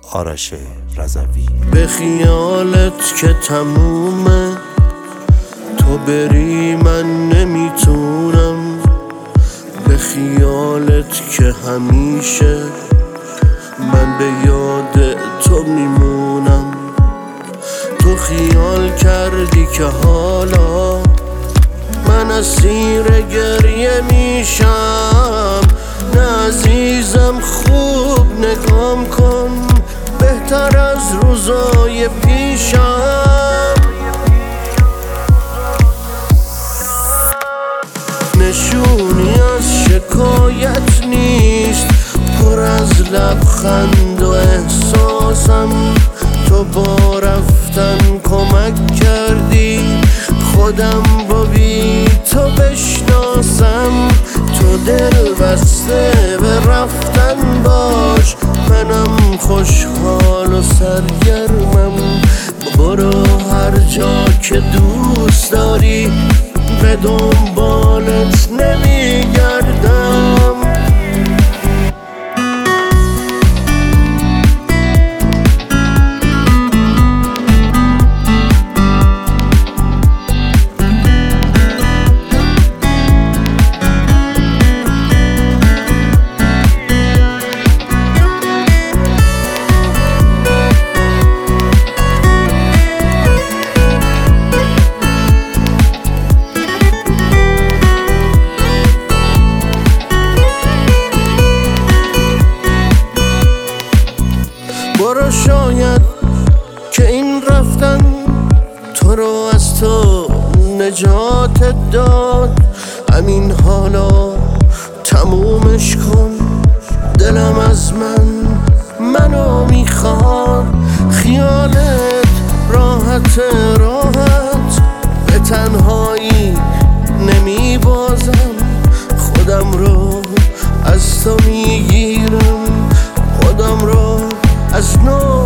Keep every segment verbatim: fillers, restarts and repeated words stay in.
آرش رضوی. به خیالت که تمومه، تو بری من نمیتونم. به خیالت که همیشه من به یاد تو میمونم. تو خیال کردی که حالا من اسیر گریه میشم. نه عزیزم خوب نگام کن، بهتر از روزای پیشم. نشونی از شکایت نیست، پر از لبخند و احساسم. تو با رفتن کمک کردی خودم با بی تو بشناسم. تو دل بسته به رفتن باش، منم خوشحال و سرگرمم. برو هر جا که دوست داری، به دنبالت نمیگردم. برو شاید که این رفتن تو رو از تو نجات داد. همین حالا تمومش کن، دلم از من منو میخواد. خیالت راحت راحت، به تنهایی نمیبازم. خودم رو از تو میگیرم، خودم رو از نو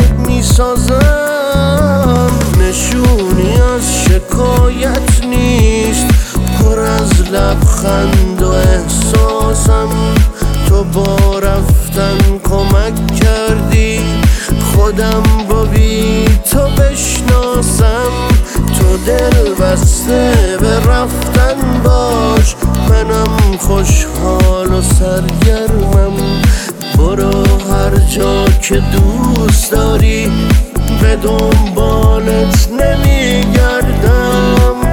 میسازم. نشونی از شکایت نیست، پر از لبخند و احساسم. تو با رفتن کمک کردی خودم با بی تو بشناسم. تو دل بسته به رفتن باش، منم خوشحال و سرگرمم. برو هر جا که دوست داری، به دنبالت نمیگردم.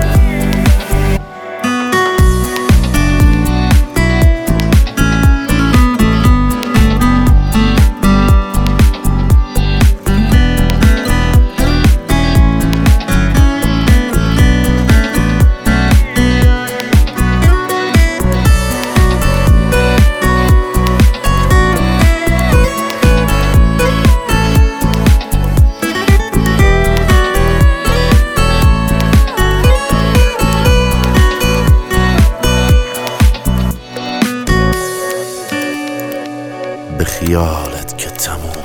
به خیالت که تموم